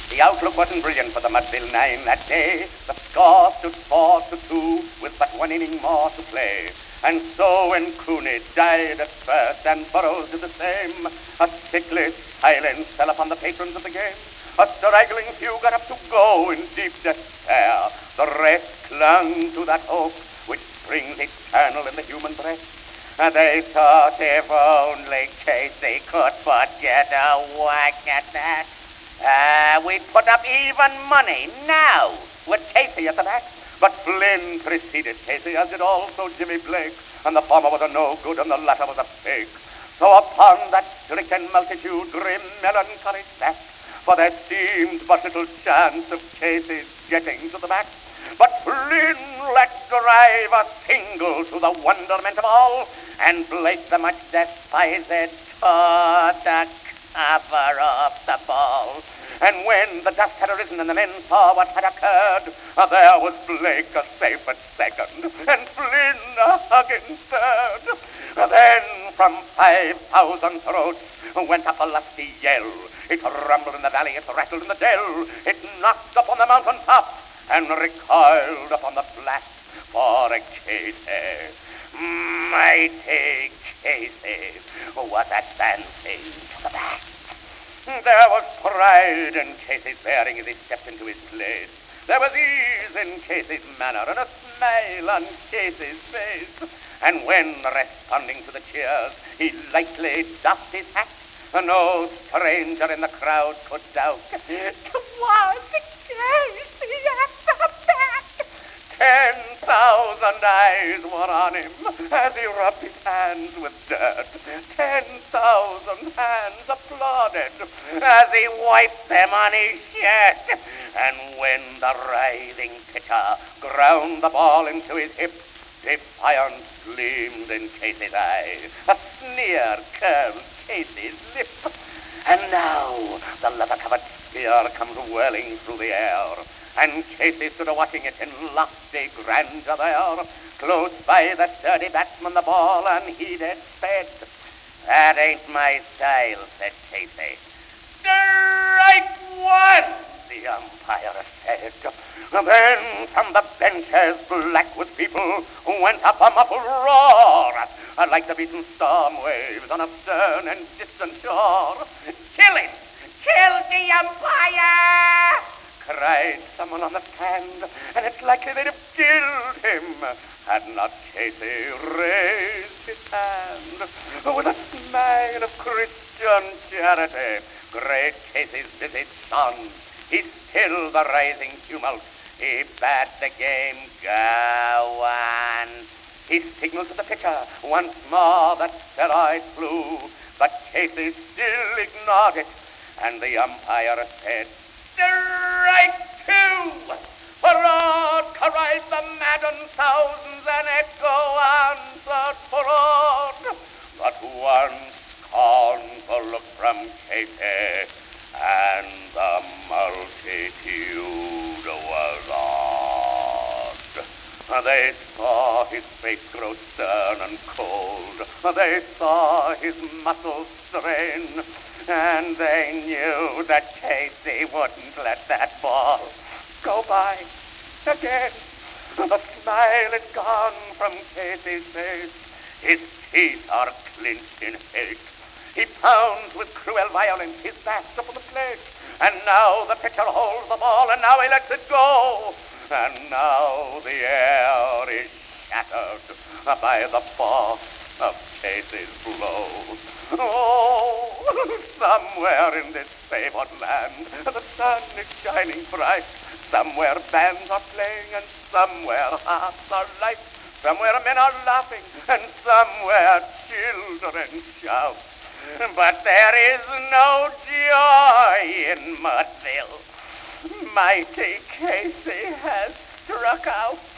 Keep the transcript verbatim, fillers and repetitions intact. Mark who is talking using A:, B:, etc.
A: The outlook wasn't brilliant for the Mudville Nine that day. The score stood four to two with but one inning more to play. And so when Cooney died at first and Burroughs did the same, a sickly silence fell upon the patrons of the game. A straggling few got up to go in deep despair. The rest clung to that hope which springs eternal in the human breast. And they thought if only Casey could but get a whack at that, uh, we'd put up even money now with Casey at the bat. But Flynn preceded Casey, as did also Jimmy Blake, and the former was a no-good and the latter was a fake. So upon that stricken multitude grim melancholy sat, for there seemed but little chance of Casey's getting to the bat. But Flynn let drive a single to the wonderment of all, and Blake, the much despised, tore the cover off the ball. And when the dust had arisen and the men saw what had occurred, there was Blake a safe at second, and Flynn a hugging third. Then from five thousand throats went up a lusty yell. It rumbled in the valley, it rattled in the dell, it knocked upon the mountain top, and recoiled upon the flat for a Casey. Mighty Casey was advancing to the bat. There was pride in Casey's bearing as he stepped into his place. There was ease in Casey's manner and a smile on Casey's face. And when, responding to the cheers, he lightly doffed his hat, no stranger in the crowd could doubt it was Casey at the bat. Ten thousand eyes were on him as he rubbed his hands with dirt. Ten thousand hands applauded as he wiped them on his shirt. And when the writhing pitcher ground the ball into his hip, defiance gleamed in Casey's eye. A sneer curved Casey's lip. And now the leather-covered spear comes whirling through the air, and Casey stood watching it in lofty grandeur there. Close by the sturdy batsman the ball unheeded sped. That ain't my style, said Casey. Strike one, the umpire said. Then from the benches black with people went up a muffled roar, like the beaten storm waves on a stern and distant shore. Kill him! Kill the umpire! Cried someone on the stand, and it's likely they'd have killed him had not Casey raised his hand. With a smile of Christian charity, great Casey's visage shone. He stilled the rising tumult. He bade the game go on. He signaled to the pitcher once more that steroid flew, but Casey still ignored it, and the umpire said, strike two! Hurrah! Cried the maddened thousands, and echo answered fraud. But one scornful look from Casey, and the multitude was awed. They saw his face grow stern and cold. They saw his muscles strain, and they knew that Casey wouldn't let that ball go by again. The smile is gone from Casey's face. His teeth are clenched in hate. He pounds with cruel violence his bat upon the plate. And now the pitcher holds the ball, and now he lets it go. And now the air is shattered by the force of Casey's blows. Oh, somewhere in this favored land, the sun is shining bright. Somewhere bands are playing, and somewhere hearts are light. Somewhere men are laughing, and somewhere children shout. But there is no joy in Mudville. Mighty Casey has struck out.